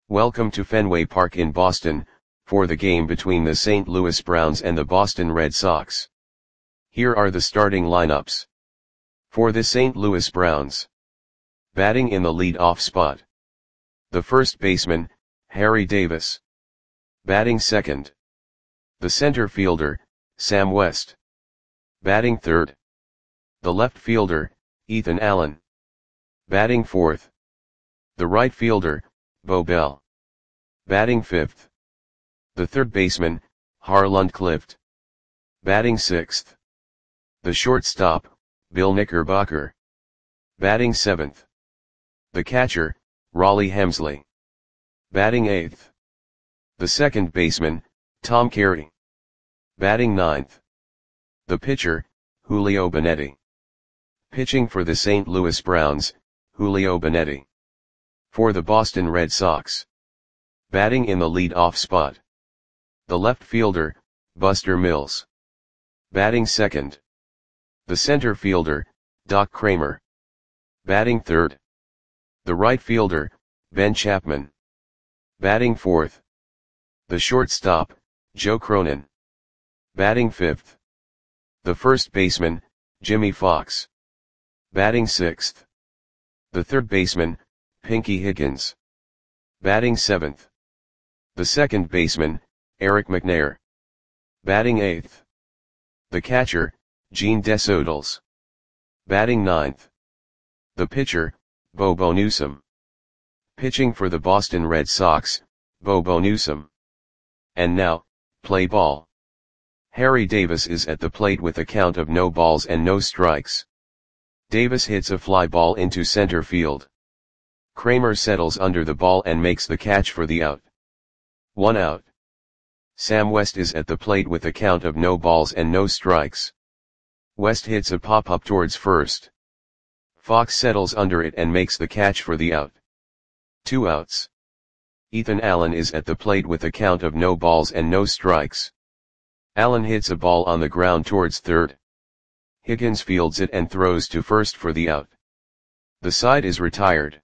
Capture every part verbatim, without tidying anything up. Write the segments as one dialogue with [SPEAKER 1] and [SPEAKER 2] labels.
[SPEAKER 1] Welcome to Fenway Park in Boston, for the game between the Saint Louis Browns and the Boston Red Sox. Here are the starting lineups. For the Saint Louis Browns. Batting in the lead-off spot. The first baseman, Harry Davis. Batting second. The center fielder, Sam West. Batting third. The left fielder, Ethan Allen. Batting fourth. The right fielder, Bo Bell. Batting fifth. The third baseman, Harland Clift. Batting sixth. The shortstop, Bill Knickerbocker. Batting seventh. The catcher, Rollie Hemsley. Batting eighth. The second baseman, Tom Carey. Batting ninth. The pitcher, Julio Benetti. Pitching for the Saint Louis Browns, Julio Benetti. For the Boston Red Sox. Batting in the lead-off spot. The left fielder, Buster Mills. Batting second. The center fielder, Doc Kramer. Batting third. The right fielder, Ben Chapman. Batting fourth. The shortstop, Joe Cronin. Batting fifth. The first baseman, Jimmy Fox. Batting sixth. The third baseman, Pinky Higgins. Batting seventh. The second baseman, Eric McNair. Batting eighth. The catcher, Gene Desodals. Batting ninth. The pitcher, Bobo Newsom. Pitching for the Boston Red Sox, Bobo Newsom. And now, play ball. Harry Davis is at the plate with a count of no balls and no strikes. Davis hits a fly ball into center field. Kramer settles under the ball and makes the catch for the out. One out. Sam West is at the plate with a count of no balls and no strikes. West hits a pop-up towards first. Fox settles under it and makes the catch for the out. Two outs. Ethan Allen is at the plate with a count of no balls and no strikes. Allen hits a ball on the ground towards third. Higgins fields it and throws to first for the out. The side is retired.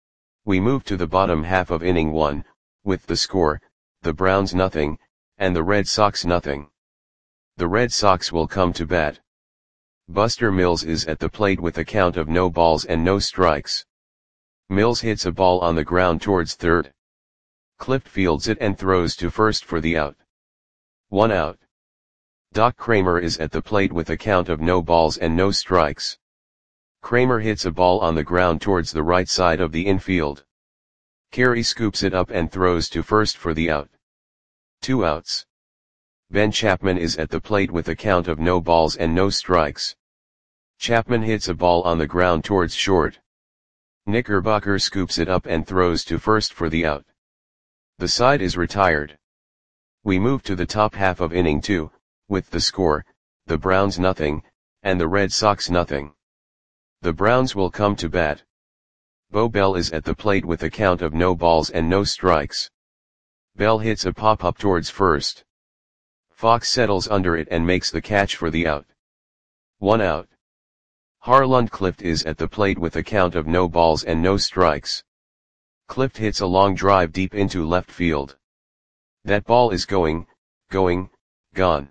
[SPEAKER 1] We move to the bottom half of inning one, with the score, the Browns nothing, and the Red Sox nothing. The Red Sox will come to bat. Buster Mills is at the plate with a count of no balls and no strikes. Mills hits a ball on the ground towards third. Clift fields it and throws to first for the out. One out. Doc Kramer is at the plate with a count of no balls and no strikes. Kramer hits a ball on the ground towards the right side of the infield. Carey scoops it up and throws to first for the out. Two outs. Ben Chapman is at the plate with a count of no balls and no strikes. Chapman hits a ball on the ground towards short. Knickerbocker scoops it up and throws to first for the out. The side is retired. We move to the top half of inning two, with the score, the Browns nothing, and the Red Sox nothing. The Browns will come to bat. Bo Bell is at the plate with a count of no balls and no strikes. Bell hits a pop-up towards first. Fox settles under it and makes the catch for the out. One out. Harland Clift is at the plate with a count of no balls and no strikes. Clift hits a long drive deep into left field. That ball is going, going, gone.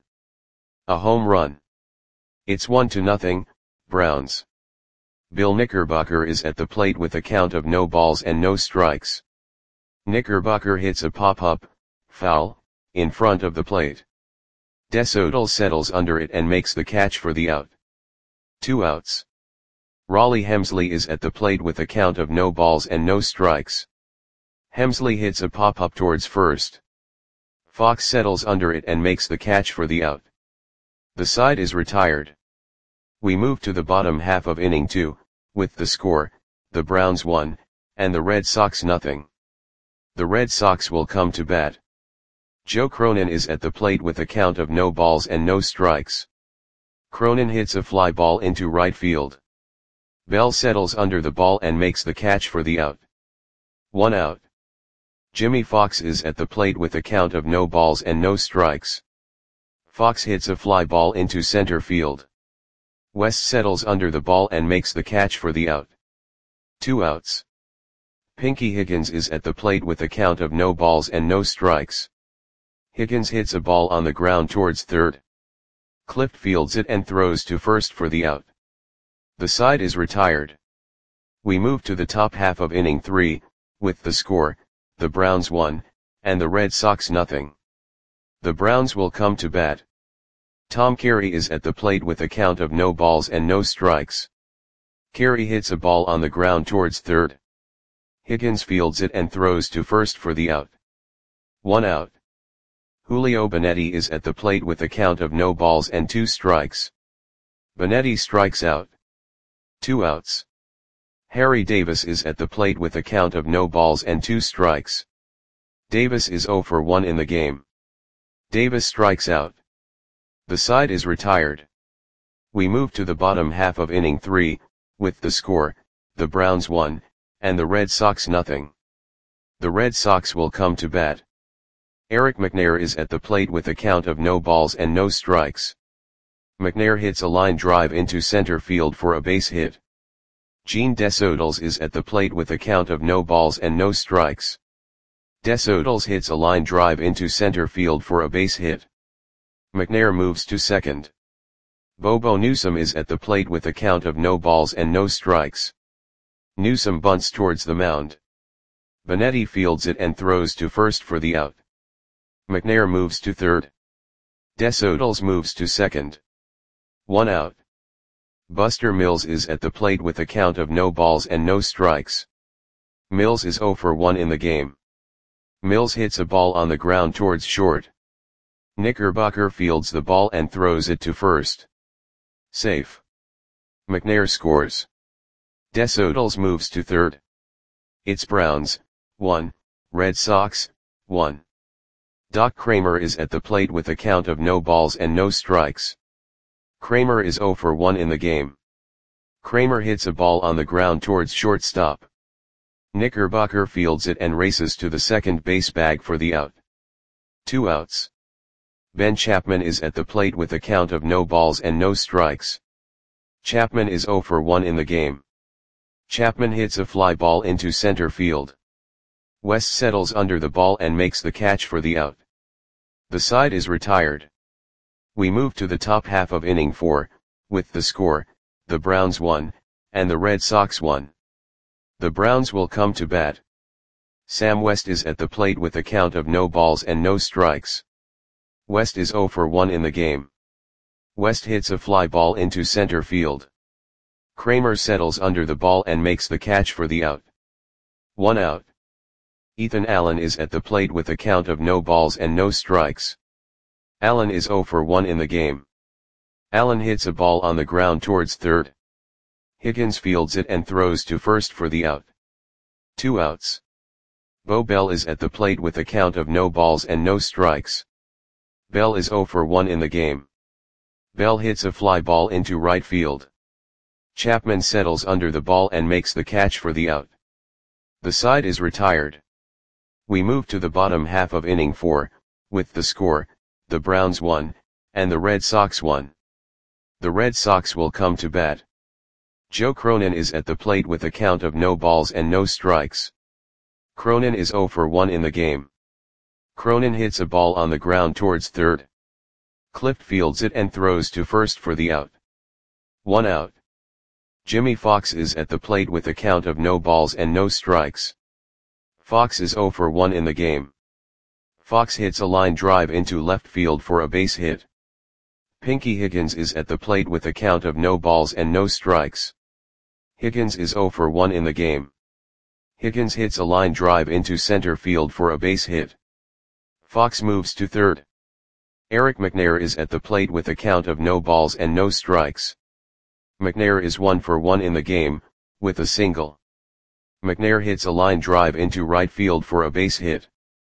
[SPEAKER 1] A home run. It's one to nothing, Browns. Bill Knickerbocker is at the plate with a count of no balls and no strikes. Knickerbocker hits a pop-up, foul, in front of the plate. Desodal settles under it and makes the catch for the out. Two outs. Rollie Hemsley is at the plate with a count of no balls and no strikes. Hemsley hits a pop-up towards first. Fox settles under it and makes the catch for the out. The side is retired. We move to the bottom half of inning two, with the score, the Browns one, and the Red Sox nothing. The Red Sox will come to bat. Joe Cronin is at the plate with a count of no balls and no strikes. Cronin hits a fly ball into right field. Bell settles under the ball and makes the catch for the out. One out. Jimmy Fox is at the plate with a count of no balls and no strikes. Fox hits a fly ball into center field. West settles under the ball and makes the catch for the out. Two outs. Pinky Higgins is at the plate with a count of no balls and no strikes. Higgins hits a ball on the ground towards third. Clift fields it and throws to first for the out. The side is retired. We move to the top half of inning three, with the score, the Browns one, and the Red Sox nothing. The Browns will come to bat. Tom Carey is at the plate with a count of no balls and no strikes. Carey hits a ball on the ground towards third. Higgins fields it and throws to first for the out. One out. Julio Benetti is at the plate with a count of no balls and two strikes. Benetti strikes out. Two outs. Harry Davis is at the plate with a count of no balls and two strikes. Davis is oh for one in the game. Davis strikes out. The side is retired. We move to the bottom half of inning three, with the score, the Browns one, and the Red Sox nothing. The Red Sox will come to bat. Eric McNair is at the plate with a count of no balls and no strikes. McNair hits a line drive into center field for a base hit. Gene Desodals is at the plate with a count of no balls and no strikes. Desodals hits a line drive into center field for a base hit. McNair moves to second. Bobo Newsom is at the plate with a count of no balls and no strikes. Newsom bunts towards the mound. Benetti fields it and throws to first for the out. McNair moves to third. Desodals moves to second. One out. Buster Mills is at the plate with a count of no balls and no strikes. Mills is oh for one in the game. Mills hits a ball on the ground towards short. Knickerbocker fields the ball and throws it to first. Safe. McNair scores. Desodals moves to third. It's Browns, one, Red Sox, one. Doc Kramer is at the plate with a count of no balls and no strikes. Kramer is oh for one in the game. Kramer hits a ball on the ground towards shortstop. Knickerbocker fields it and races to the second base bag for the out. Two outs. Ben Chapman is at the plate with a count of no balls and no strikes. Chapman is oh for one in the game. Chapman hits a fly ball into center field. West settles under the ball and makes the catch for the out. The side is retired. We move to the top half of inning four, with the score, the Browns one, and the Red Sox one. The Browns will come to bat. Sam West is at the plate with a count of no balls and no strikes. West is oh for one in the game. West hits a fly ball into center field. Kramer settles under the ball and makes the catch for the out. One out. Ethan Allen is at the plate with a count of no balls and no strikes. Allen is oh for one in the game. Allen hits a ball on the ground towards third. Higgins fields it and throws to first for the out. Two outs. Bo Bell is at the plate with a count of no balls and no strikes. Bell is oh for one in the game. Bell hits a fly ball into right field. Chapman settles under the ball and makes the catch for the out. The side is retired. We move to the bottom half of inning four, with the score, the Browns one, and the Red Sox one. The Red Sox will come to bat. Joe Cronin is at the plate with a count of no balls and no strikes. Cronin is oh for one in the game. Cronin hits a ball on the ground towards third. Clift fields it and throws to first for the out. One out. Jimmy Fox is at the plate with a count of no balls and no strikes. Fox is oh for one in the game. Fox hits a line drive into left field for a base hit. Pinky Higgins is at the plate with a count of no balls and no strikes. Higgins is oh for one in the game. Higgins hits a line drive into center field for a base hit. Fox moves to third. Eric McNair is at the plate with a count of no balls and no strikes. McNair is one for one in the game, with a single. McNair hits a line drive into right field for a base hit.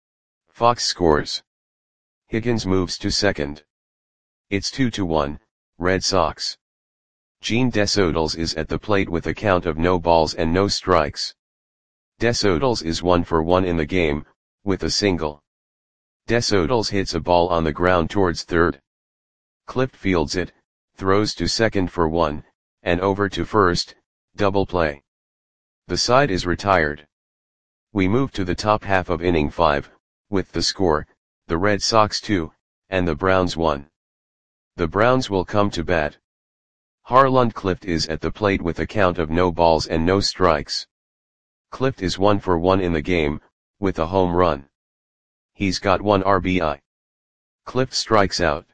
[SPEAKER 1] Fox scores. Higgins moves to second. It's two to one, Red Sox. Gene Desodals is at the plate with a count of no balls and no strikes. Desodals is one for one in the game, with a single. Desodals hits a ball on the ground towards third. Clift fields it, throws to second for one, and over to first, double play. The side is retired. We move to the top half of inning five, with the score, the Red Sox two, and the Browns one. The Browns will come to bat. Harlund Clift is at the plate with a count of no balls and no strikes. Clift is one for one in the game, with a home run. He's got one R B I. Clift strikes out.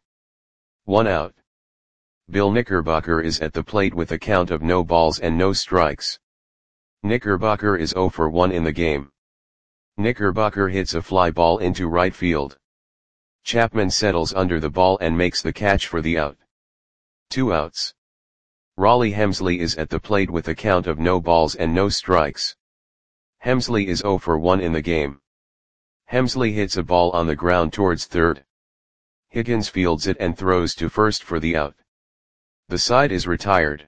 [SPEAKER 1] One out. Bill Knickerbocker is at the plate with a count of no balls and no strikes. Knickerbocker is zero for one in the game. Knickerbocker hits a fly ball into right field. Chapman settles under the ball and makes the catch for the out. Two outs. Raleigh Hemsley is at the plate with a count of no balls and no strikes. Hemsley is zero for one in the game. Hemsley hits a ball on the ground towards third. Higgins fields it and throws to first for the out. The side is retired.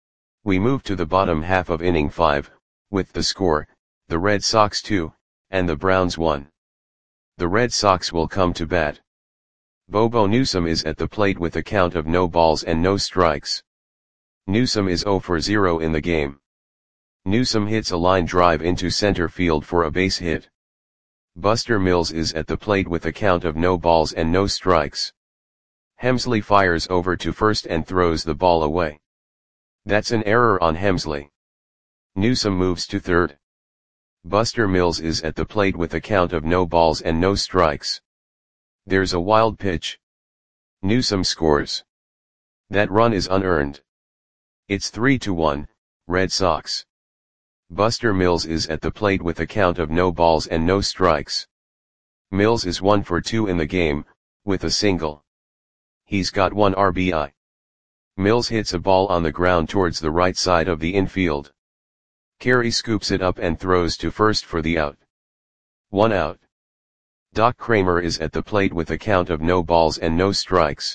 [SPEAKER 1] We move to the bottom half of inning five, with the score, the Red Sox two, and the Browns one. The Red Sox will come to bat. Bobo Newsom is at the plate with a count of no balls and no strikes. Newsom is zero for zero in the game. Newsom hits a line drive into center field for a base hit. Buster Mills is at the plate with a count of no balls and no strikes. Hemsley fires over to first and throws the ball away. That's an error on Hemsley. Newsom moves to third. Buster Mills is at the plate with a count of no balls and no strikes. There's a wild pitch. Newsom scores. That run is unearned. It's three to one, Red Sox. Buster Mills is at the plate with a count of no balls and no strikes. Mills is one for two in the game, with a single. He's got one R B I. Mills hits a ball on the ground towards the right side of the infield. Carey scoops it up and throws to first for the out. One out. Doc Kramer is at the plate with a count of no balls and no strikes.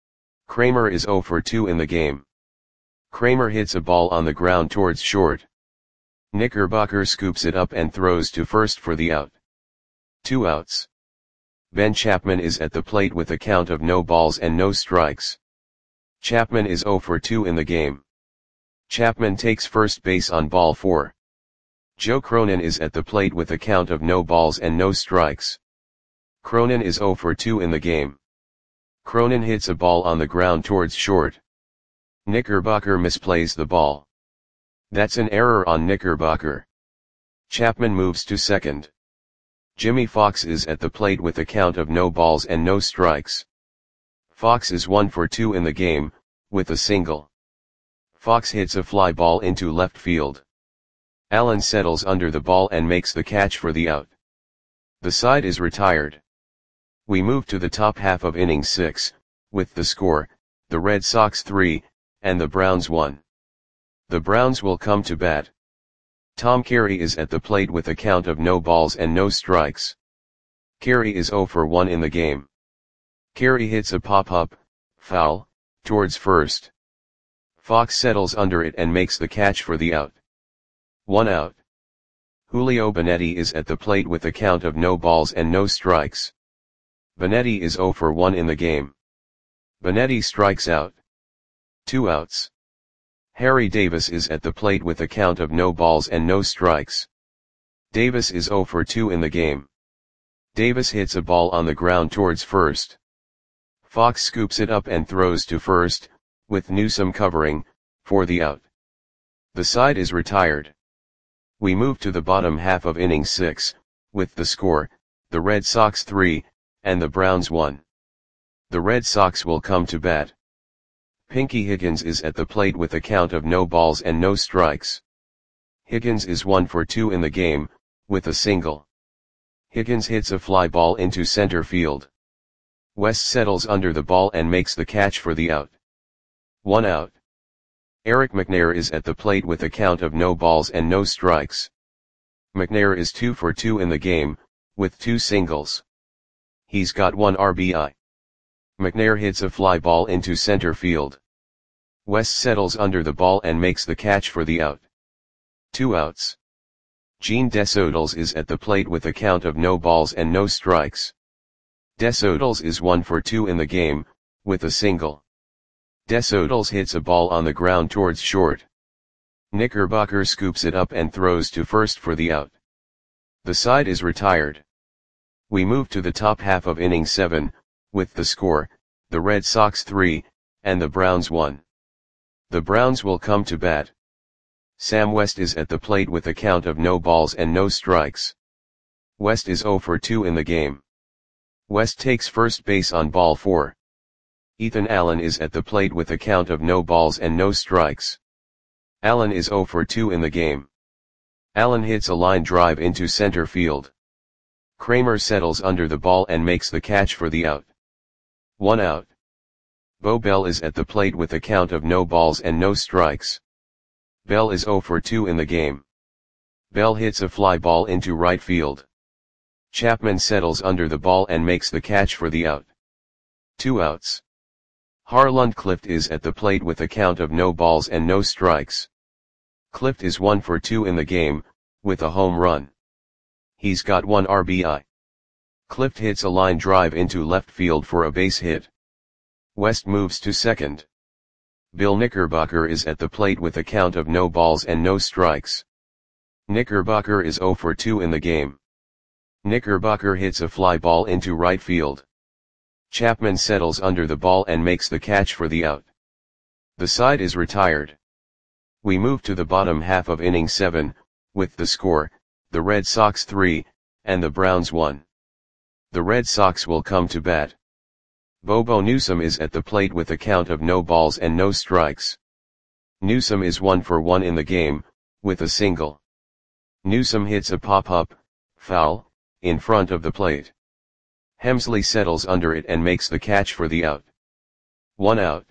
[SPEAKER 1] Kramer is zero for two in the game. Kramer hits a ball on the ground towards short. Knickerbocker scoops it up and throws to first for the out. Two outs. Ben Chapman is at the plate with a count of no balls and no strikes. Chapman is zero for two in the game. Chapman takes first base on ball four. Joe Cronin is at the plate with a count of no balls and no strikes. Cronin is zero for two in the game. Cronin hits a ball on the ground towards short. Knickerbocker misplays the ball. That's an error on Knickerbocker. Chapman moves to second. Jimmy Fox is at the plate with a count of no balls and no strikes. Fox is one for two in the game, with a single. Fox hits a fly ball into left field. Allen settles under the ball and makes the catch for the out. The side is retired. We move to the top half of inning six, with the score, the Red Sox three, and the Browns one. The Browns will come to bat. Tom Carey is at the plate with a count of no balls and no strikes. Carey is zero for one in the game. Carey hits a pop-up, foul, towards first. Fox settles under it and makes the catch for the out. One out. Julio Benetti is at the plate with a count of no balls and no strikes. Benetti is zero for one in the game. Benetti strikes out. Two outs. Harry Davis is at the plate with a count of no balls and no strikes. Davis is zero for two in the game. Davis hits a ball on the ground towards first. Fox scoops it up and throws to first, with Newsom covering, for the out. The side is retired. We move to the bottom half of inning six, with the score, the Red Sox three, and the Browns one. The Red Sox will come to bat. Pinky Higgins is at the plate with a count of no balls and no strikes. Higgins is one for two in the game, with a single. Higgins hits a fly ball into center field. West settles under the ball and makes the catch for the out. One out. Eric McNair is at the plate with a count of no balls and no strikes. McNair is two for two in the game, with two singles. He's got one R B I. McNair hits a fly ball into center field. West settles under the ball and makes the catch for the out. Two outs. Gene Desodals is at the plate with a count of no balls and no strikes. Desodals is one for two in the game, with a single. Desodals hits a ball on the ground towards short. Knickerbocker scoops it up and throws to first for the out. The side is retired. We move to the top half of inning seven, with the score, the Red Sox three, and the Browns one. The Browns will come to bat. Sam West is at the plate with a count of no balls and no strikes. West is oh for two in the game. West takes first base on ball four. Ethan Allen is at the plate with a count of no balls and no strikes. Allen is oh for two in the game. Allen hits a line drive into center field. Kramer settles under the ball and makes the catch for the out. One out. Bo Bell is at the plate with a count of no balls and no strikes. Bell is oh for two in the game. Bell hits a fly ball into right field. Chapman settles under the ball and makes the catch for the out. Two outs. Harland Clift is at the plate with a count of no balls and no strikes. Clift is one for two in the game, with a home run. He's got one R B I. Clift hits a line drive into left field for a base hit. West moves to second. Bill Knickerbocker is at the plate with a count of no balls and no strikes. Knickerbocker is oh for two in the game. Knickerbocker hits a fly ball into right field. Chapman settles under the ball and makes the catch for the out. The side is retired. We move to the bottom half of inning seven, with the score, the Red Sox three, and the Browns one. The Red Sox will come to bat. Bobo Newsom is at the plate with a count of no balls and no strikes. Newsom is one for one in the game, with a single. Newsom hits a pop-up, foul, in front of the plate. Hemsley settles under it and makes the catch for the out. One out.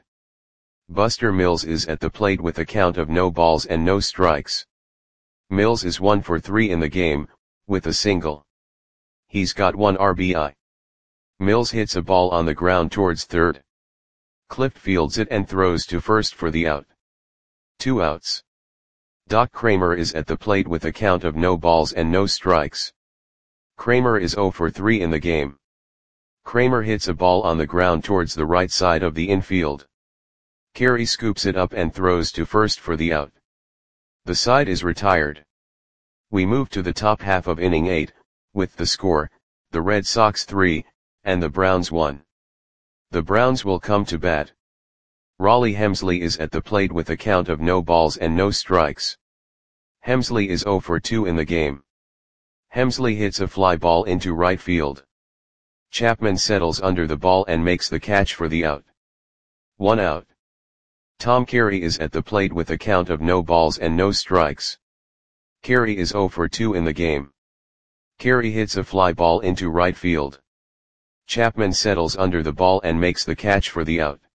[SPEAKER 1] Buster Mills is at the plate with a count of no balls and no strikes. Mills is one for three in the game, with a single. He's got one R B I. Mills hits a ball on the ground towards third. Clift fields it and throws to first for the out. Two outs. Doc Kramer is at the plate with a count of no balls and no strikes. Kramer is oh for three in the game. Kramer hits a ball on the ground towards the right side of the infield. Carey scoops it up and throws to first for the out. The side is retired. We move to the top half of inning eight, with the score, the Red Sox three, and the Browns one. The Browns will come to bat. Raleigh Hemsley is at the plate with a count of no balls and no strikes. Hemsley is oh for two in the game. Hemsley hits a fly ball into right field. Chapman settles under the ball and makes the catch for the out. One out. Tom Carey is at the plate with a count of no balls and no strikes. Carey is oh for two in the game. Carey hits a fly ball into right field. Chapman settles under the ball and makes the catch for the out.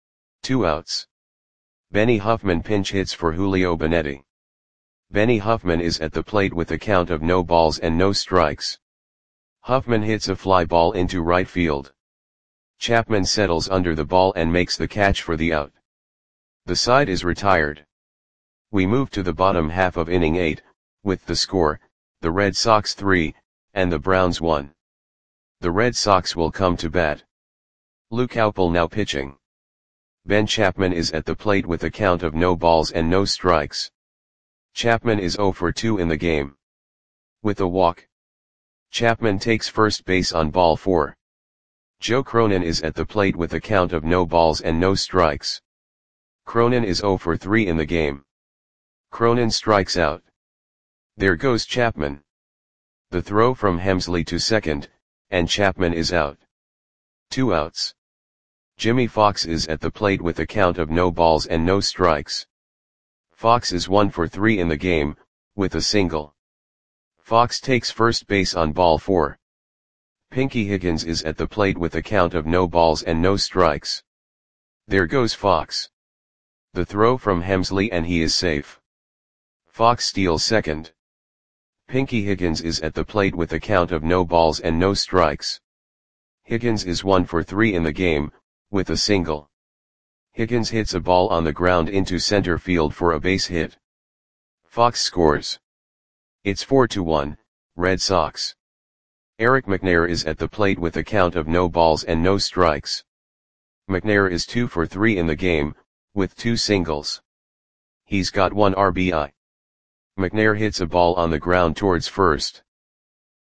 [SPEAKER 1] Two outs. Benny Huffman pinch hits for Julio Benetti. Benny Huffman is at the plate with a count of no balls and no strikes. Huffman hits a fly ball into right field. Chapman settles under the ball and makes the catch for the out. The side is retired. We move to the bottom half of inning eight, with the score, the Red Sox three, and the Browns one. The Red Sox will come to bat. Luke Haupel now pitching. Ben Chapman is at the plate with a count of no balls and no strikes. Chapman is oh for two in the game. With a walk. Chapman takes first base on ball four. Joe Cronin is at the plate with a count of no balls and no strikes. Cronin is oh for three in the game. Cronin strikes out. There goes Chapman. The throw from Hemsley to second, and Chapman is out. Two outs. Jimmy Fox is at the plate with a count of no balls and no strikes. Fox is one for three in the game, with a single. Fox takes first base on ball four. Pinky Higgins is at the plate with a count of no balls and no strikes. There goes Fox. The throw from Hemsley and he is safe. Fox steals second. Pinky Higgins is at the plate with a count of no balls and no strikes. Higgins is one for three in the game, with a single. Higgins hits a ball on the ground into center field for a base hit. Fox scores. It's four to one, Red Sox. Eric McNair is at the plate with a count of no balls and no strikes. McNair is two for three in the game, with two singles. He's got one R B I. McNair hits a ball on the ground towards first.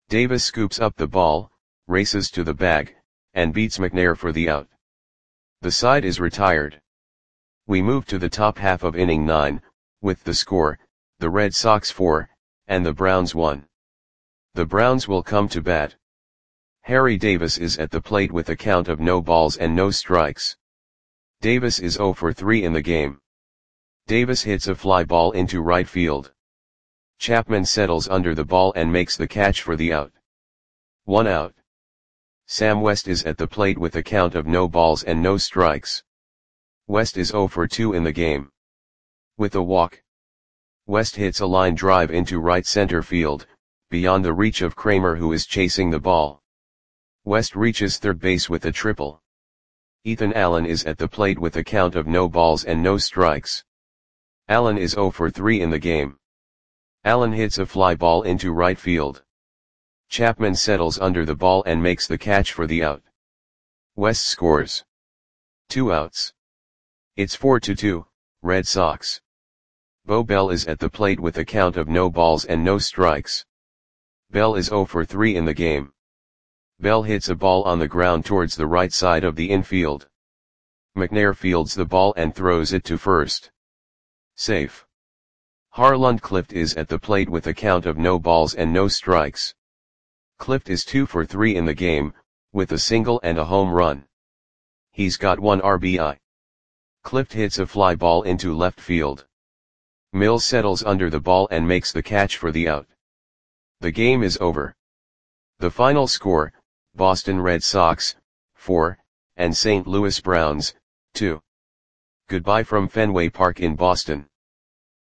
[SPEAKER 1] Davis scoops up the ball, races to the bag, and beats McNair for the out. The side is retired. We move to the top half of inning nine, with the score, the Red Sox four, and the Browns one. The Browns will come to bat. Harry Davis is at the plate with a count of no balls and no strikes. Davis is oh for three in the game. Davis hits a fly ball into right field. Chapman settles under the ball and makes the catch for the out. One out. Sam West is at the plate with a count of no balls and no strikes. West is oh for two in the game. With a walk, West hits a line drive into right center field, beyond the reach of Kramer, who is chasing the ball. West reaches third base with a triple. Ethan Allen is at the plate with a count of no balls and no strikes. Allen is oh for three in the game. Allen hits a fly ball into right field. Chapman settles under the ball and makes the catch for the out. West scores. Two outs. It's four to two, Red Sox. Bo Bell is at the plate with a count of no balls and no strikes. Bell is oh for three in the game. Bell hits a ball on the ground towards the right side of the infield. McNair fields the ball and throws it to first. Safe. Harland Clift is at the plate with a count of no balls and no strikes. Clift is two for three in the game, with a single and a home run. He's got one R B I. Clift hits a fly ball into left field. Mills settles under the ball and makes the catch for the out. The game is over. The final score, Boston Red Sox, four, and Saint Louis Browns, two. Goodbye from Fenway Park in Boston.